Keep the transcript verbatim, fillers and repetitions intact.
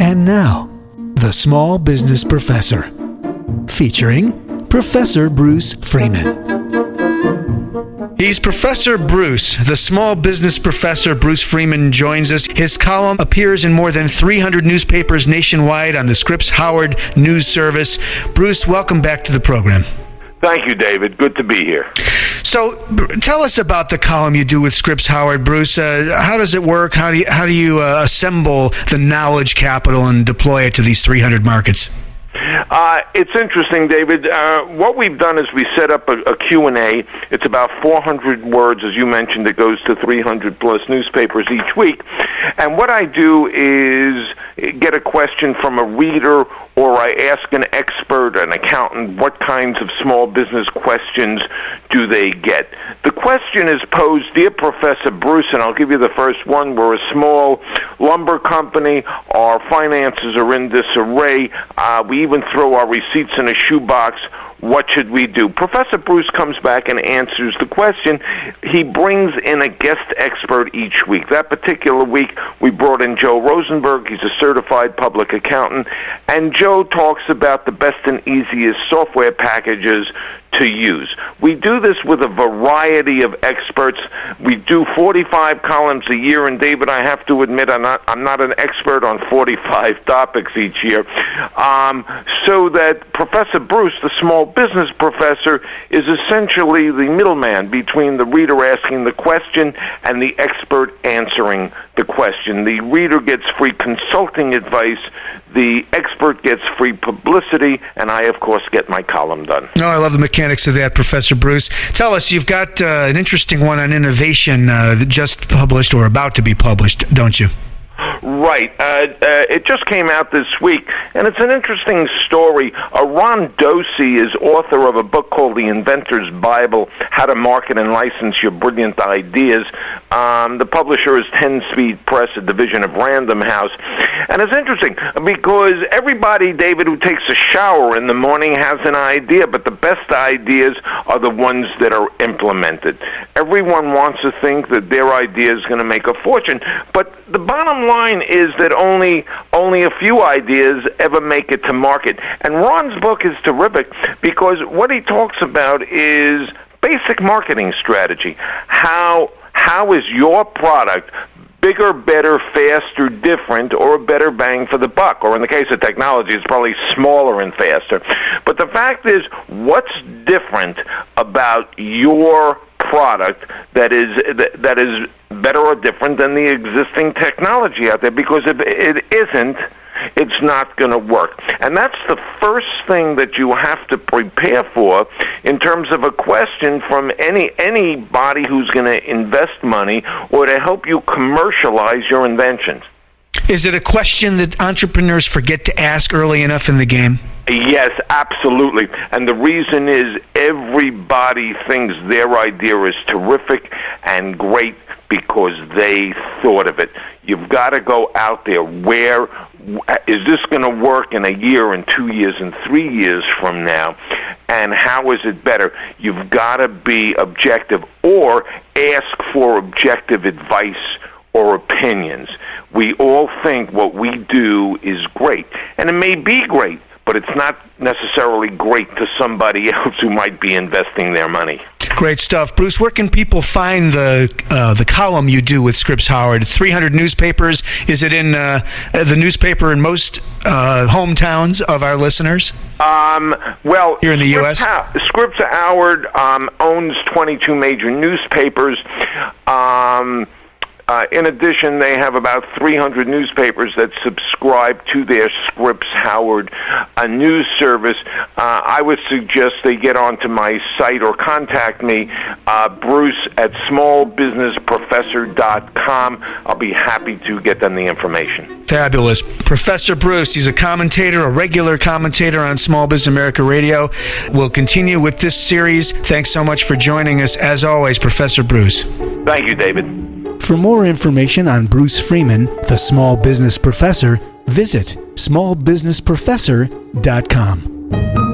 And now, The Small Business Professor, featuring Professor Bruce Freeman. He's Professor Bruce, the small business professor. Bruce Freeman joins us. His column appears in more than three hundred newspapers nationwide on the Scripps Howard News Service. Bruce, welcome back to the program. Thank you, David. Good to be here. So, tell us about the column you do with Scripps Howard, Bruce. Uh, how does it work? How do you, how do you uh, assemble the knowledge capital and deploy it to these three hundred markets? Uh, it's interesting, David. Uh, what we've done is we set up a, a Q and A. It's about four hundred words, as you mentioned. It goes to three hundred plus newspapers each week. And what I do is get a question from a reader, or I ask an expert, an accountant, what kinds of small business questions do they get? The question is posed, Dear Professor Bruce, and I'll give you the first one. We're a small lumber company. Our finances are in disarray. Uh, we even throw our receipts in a shoebox. What should we do? Professor Bruce comes back and answers the question. He brings in a guest expert each week. That particular week, we brought in Joe Rosenberg. He's a certified public accountant. And Joe talks about the best and easiest software packages to use. We do this with a variety of experts. We do forty-five columns a year, and David, I have to admit, I'm not, I'm not an expert on forty-five topics each year. Um, so that Professor Bruce, the small business professor, is essentially the middleman between the reader asking the question and the expert answering the question. The reader gets free consulting advice, the expert gets free publicity, and I, of course, get my column done. No, I love the mechanics of that, Professor Bruce. Tell us, you've got uh, an interesting one on innovation uh, that just published or about to be published, don't you? Right. Uh, uh, it just came out this week, and it's an interesting story. Uh, Ron Dosey is author of a book called The Inventor's Bible, How to Market and License Your Brilliant Ideas. Um, the publisher is ten Speed Press, a division of Random House. And it's interesting because everybody, David, who takes a shower in the morning has an idea, but the best ideas are the ones that are implemented. Everyone wants to think that their idea is going to make a fortune, but the bottom line is that only only a few ideas ever make it to market. And Ron's book is terrific because what he talks about is basic marketing strategy. How how is your product bigger, better, faster, different, or a better bang for the buck? Or in the case of technology, it's probably smaller and faster. But the fact is, what's different about your product that is that, that is better or different than the existing technology out there? Because if it isn't, it's not going to work. And that's the first thing that you have to prepare for in terms of a question from any anybody who's going to invest money or to help you commercialize your inventions. Is it a question that entrepreneurs forget to ask early enough in the game? Yes, absolutely. And the reason is everybody thinks their idea is terrific and great because they thought of it. You've got to go out there. Where is this going to work in a year and two years and three years from now? And how is it better? You've got to be objective or ask for objective advice or opinions. We all think what we do is great, and it may be great, but it's not necessarily great to somebody else who might be investing their money. Great stuff. Bruce, where can people find the uh, the column you do with Scripps Howard? three hundred newspapers. Is it in uh, the newspaper in most uh, hometowns of our listeners? Um, well, here in the Scripps U S? Ha- Scripps Howard um, owns twenty-two major newspapers. Um Uh, in addition, they have about three hundred newspapers that subscribe to their Scripps Howard uh, news service. Uh, I would suggest they get onto my site or contact me, uh, Bruce at small business professor dot com. I'll be happy to get them the information. Fabulous. Professor Bruce, he's a commentator, a regular commentator on Small Business America Radio. We'll continue with this series. Thanks so much for joining us. As always, Professor Bruce. Thank you, David. For more information on Bruce Freeman, the Small Business Professor, visit small business professor dot com.